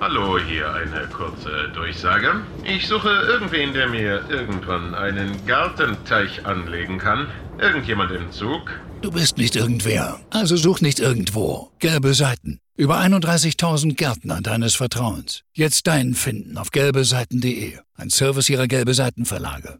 Hallo, hier eine kurze Durchsage. Ich suche irgendwen, der mir irgendwann einen Gartenteich anlegen kann. Irgendjemand im Zug? Du bist nicht irgendwer, also such nicht irgendwo. Gelbe Seiten. Über 31.000 Gärtner deines Vertrauens. Jetzt deinen finden auf gelbeseiten.de. Ein Service ihrer Gelbe Seiten Verlage.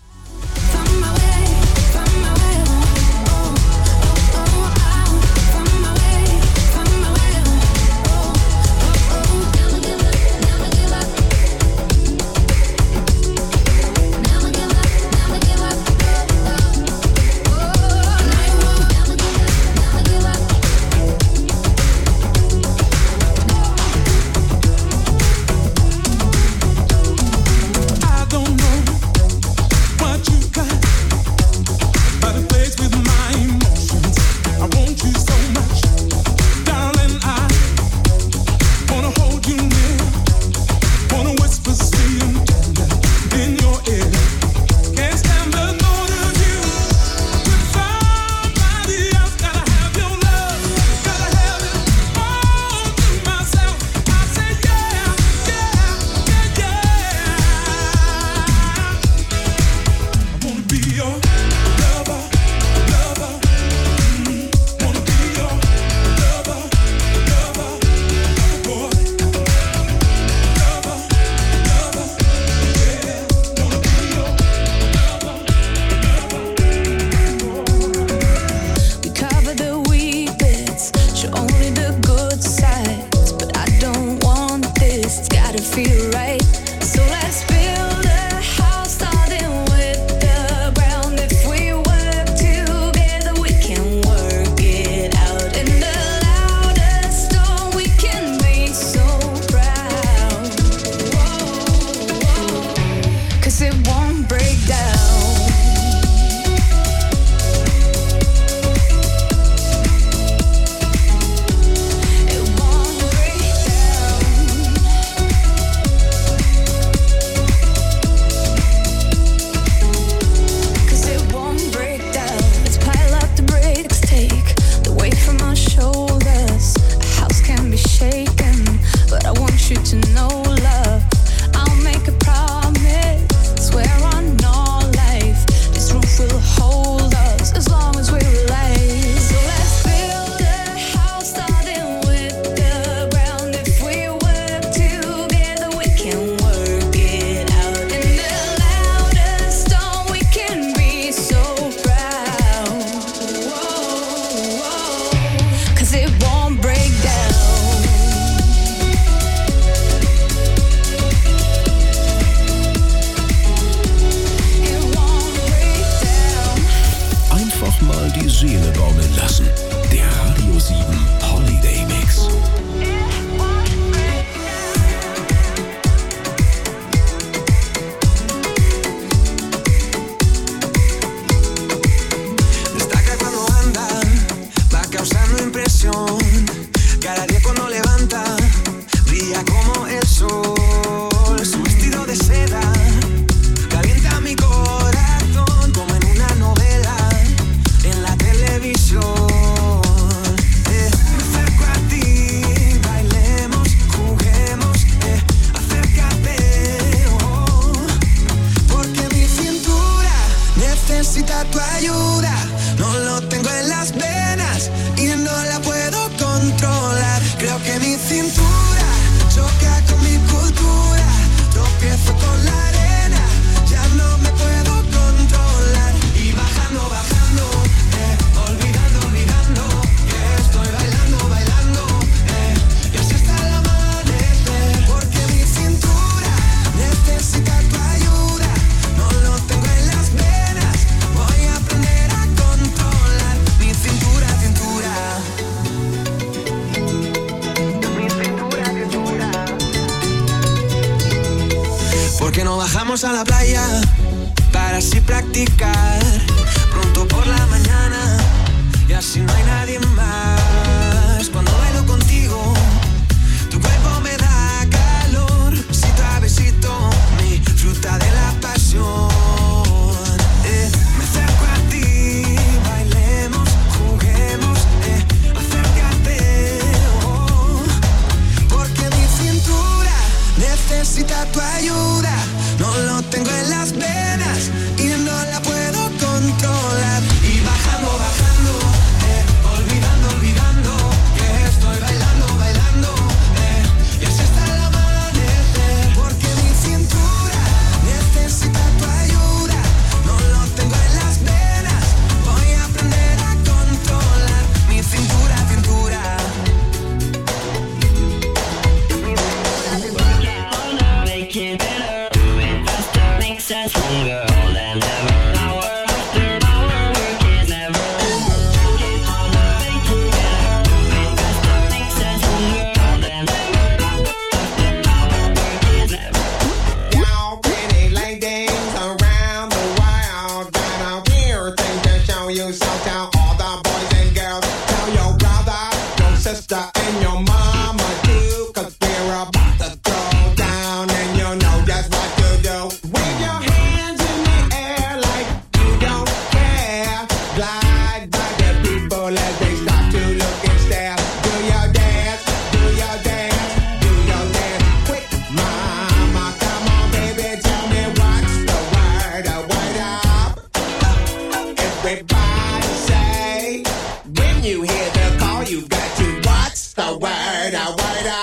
A la playa para así practicar pronto por la mañana y así no hay nadie más. Cuando bailo contigo, tu cuerpo me da calor, besito a besito, mi fruta de la pasión. Me acerco a ti, bailemos, juguemos, acércate, porque mi cintura necesita tu ayuda. No lo tengo en las venas y no la puedo controlar. Y bajando, bajando, olvidando, olvidando que estoy bailando, bailando, y así hasta el amanecer. Porque mi cintura necesita tu ayuda. No lo tengo en las venas, voy a aprender a controlar mi cintura, cintura. Girl, and never hour after hour, work is never working on a way to get her. Faster makes sense, girl, and never hour after hour, work is never. Y'all pretty ladies around the world got a weird thing to show you. So tell all the boys and girls, tell your brother, your sister, and your mama too, 'cause we're about to throw down, and you know just what to do. Wave your hands in the air like you don't care. Glide by the people as they stop to look and stare. Do your dance, do your dance, do your dance. Quick, mama, come on, baby, tell me what's the word up. Everybody say, when you hear the call, you got to what's the word up.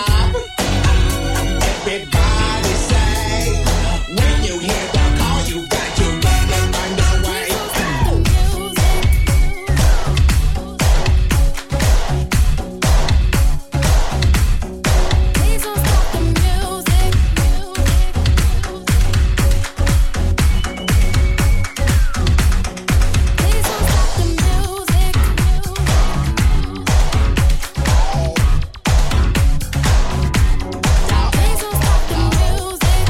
Everybody say, when you hear the call, you got to get them underway. Please don't stop the music. Please don't stop the music. Please don't stop the music.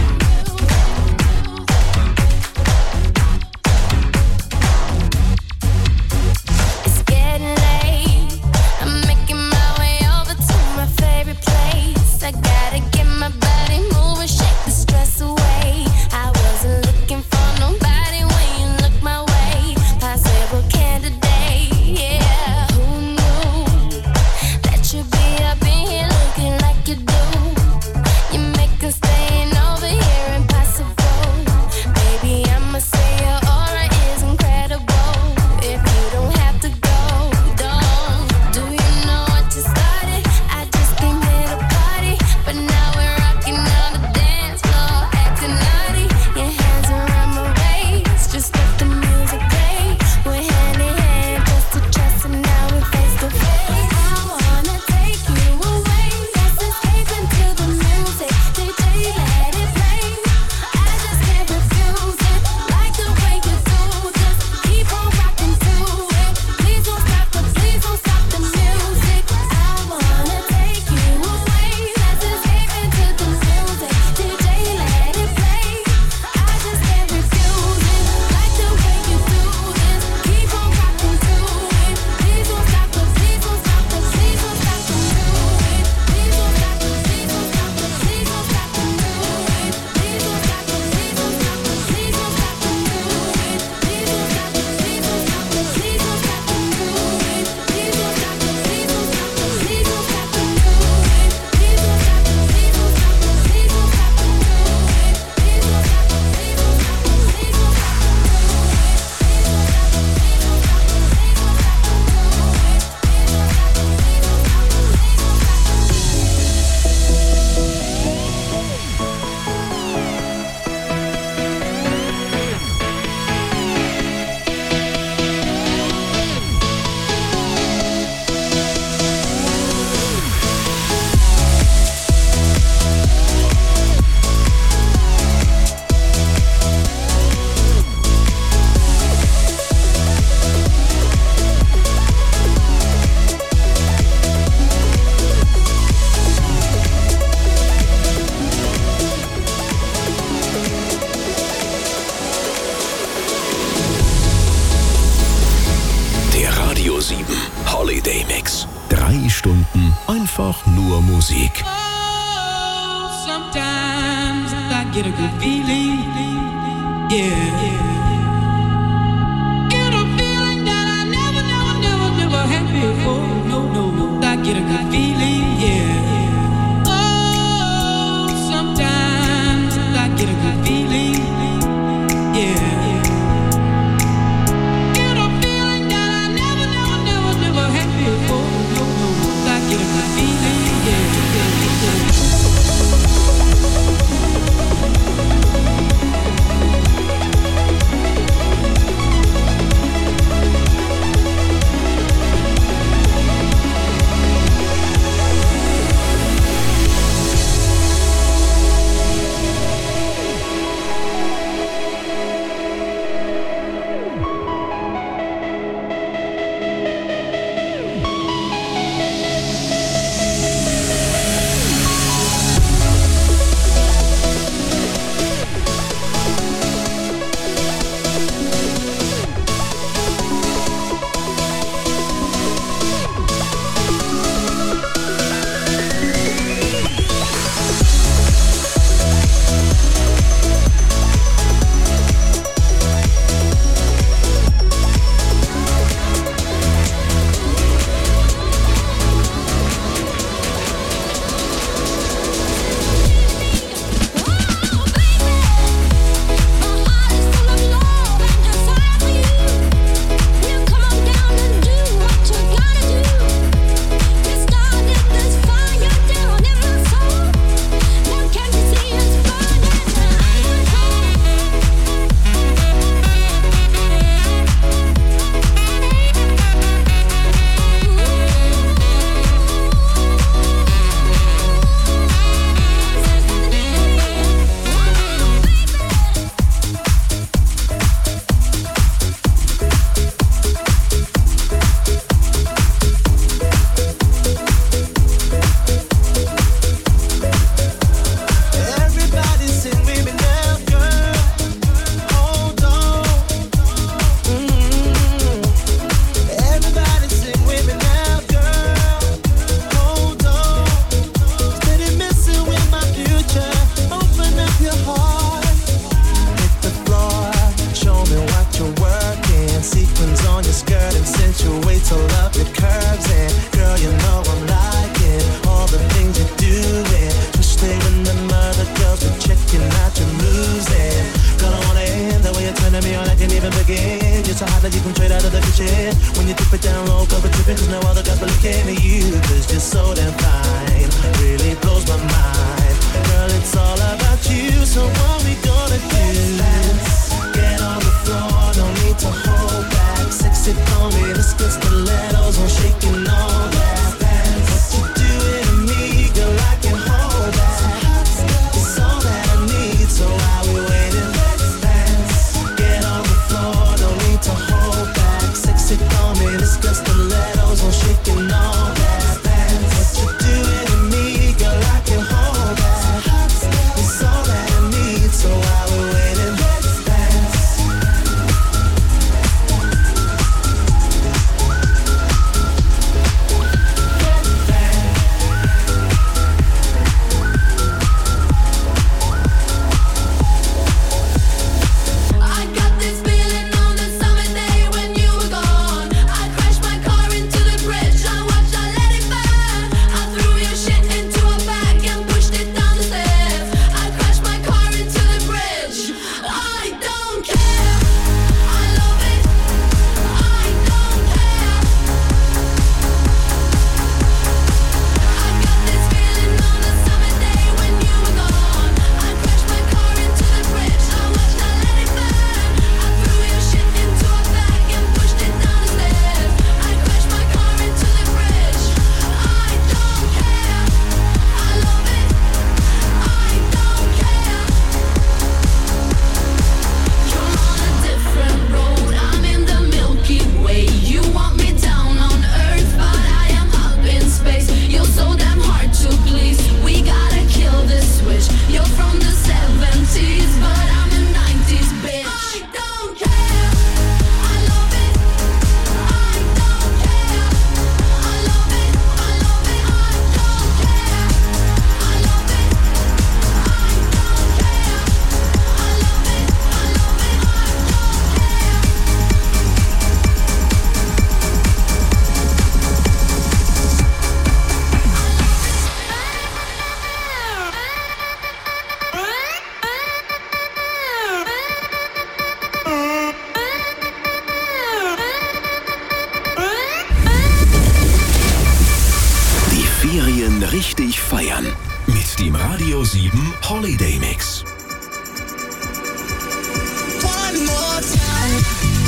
It's getting late. I'm making my way over to my favorite place. I gotta get my body moving, shake the stress away. I wasn't looking for nobody when you look my way. Possible candidate, yeah. Who knew that you'd be up in here looking like you do? You make us staying over here impossible. Baby, I'ma say your aura is incredible. If you don't have to go, don't. Do you know what you started? I just came here to party, but now we're rocking on the dance floor, acting naughty. Your hands around my waist, just let the music play. We're hand in hand, just to trust, and now we're face to face. I wanna take you away, let's escape into the music. DJ, let it play. I just can't refuse it, like the way you do. Just keep on rocking to it. Please don't stop the music. I wanna take you away, let's escape into the music. DJ, let it play. I just can't refuse it, like the way you do. Just keep on rocking to it. Please don't stop the music. Please don't stop the music. Please don't stop the music. Please don't stop the music. Please don't stop the music. Please don't stop the music. Please don't stop the music. Please don't stop the music. Please don't stop the music. Please don't stop the music. Please don't stop the music. Please don't stop the music. Please don't stop the music. Please don't stop the music. Please don't stop the music. Der Radio 7 Holiday Mix. 3 Stunden einfach nur Musik. Sometimes I get a good feeling, yeah. Get a feeling that I never had before. No, I get a good feeling, yeah. Oh, sometimes so hot that you come straight out of the kitchen. When you dip it down low, cover tripping, cause no other guys will look at you. Cause you're so damn fine, really blows my mind. Girl, it's all about you, so what we gonna do? Get on the floor, no need to hold back. Sexy for me, let's get stilettos on shaking all that. What you doing to me, girl, I can hold that. It's all that I need, so while we waiting, let's dance. Get on the floor, no need to hold back. Sexy for me, let's get stilettos on shaking all that. What you doing to me, girl, I can hold that. It's all that I need, so while we waiting, let's dance. I got this feeling on the summer day when you were gone. I crashed my car into the bridge. I watched, I let it burn. I threw your shit into a bag and pushed it down the stairs. I crashed my car into the bridge. I don't care. I love it. I don't care. I got this feeling on the summer day when you were gone. I crashed my car into the bridge. I watched, I let it burn. I threw your shit into a bag and pushed it down the stairs. I crashed my car into the bridge. I don't care. I love it. I don't care. You're on a different road. I'm in the Milky Way. You want me down on Earth, but I am up in space. You're so damn hard to please. We gotta kill this switch. You're from the 70s, but I'm a 90s bitch. I don't care. I love it. I don't care. I love it. I love it. I don't care. I love it. I don't care. I love it. I love it. Die Ferien richtig feiern. Mit dem Radio 7 Holiday Mix. One more time.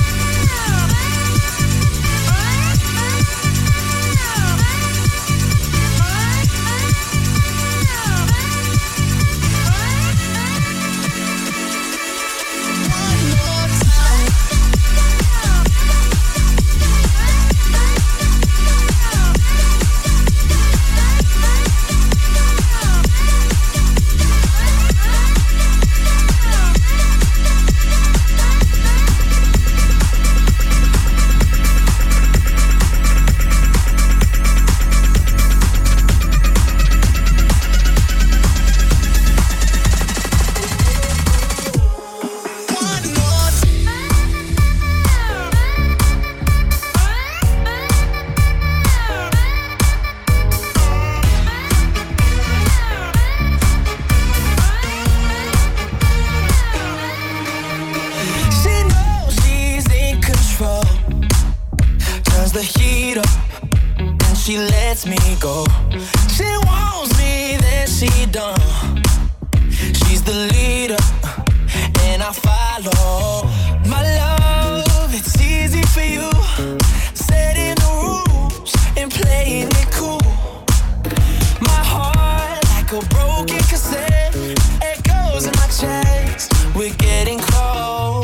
She knows she's in control. Turns the heat up and she lets me go. She wants me, then she don't. She's the leader and I follow. My love, it's easy for you. Setting the rules and playing it cool. My heart like a broken cassette. Echoes in my chest. We're getting close.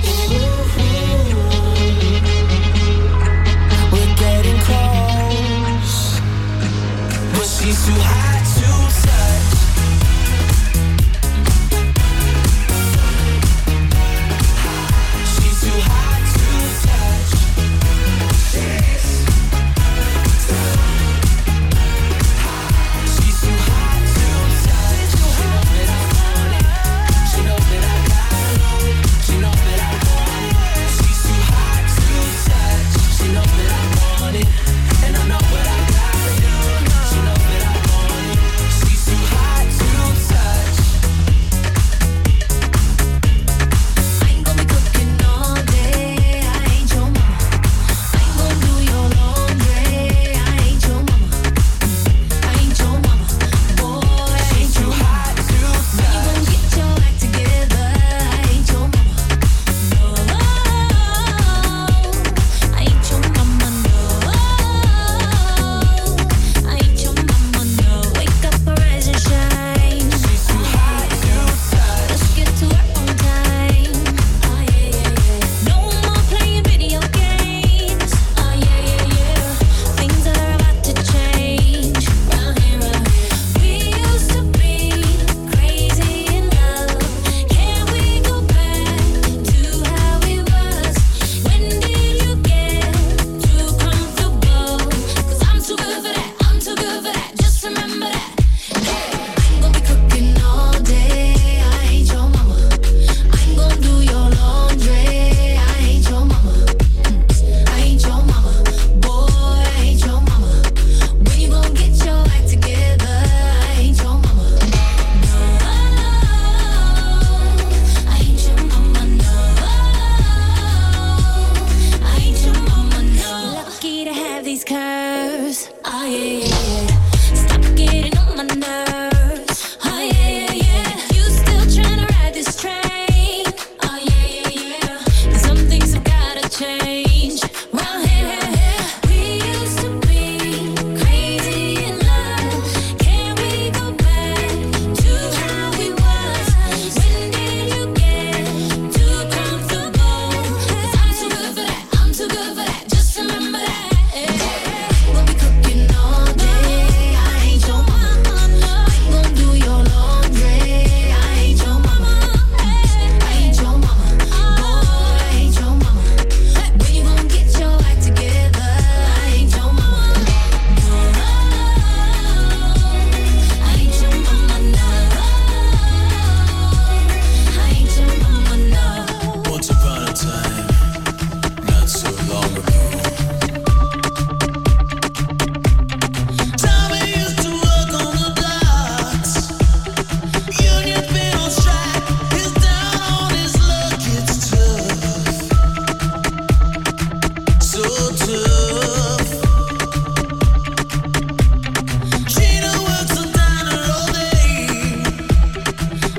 We're getting close. But she's too hot to touch. She's too hot to touch. She's too go to.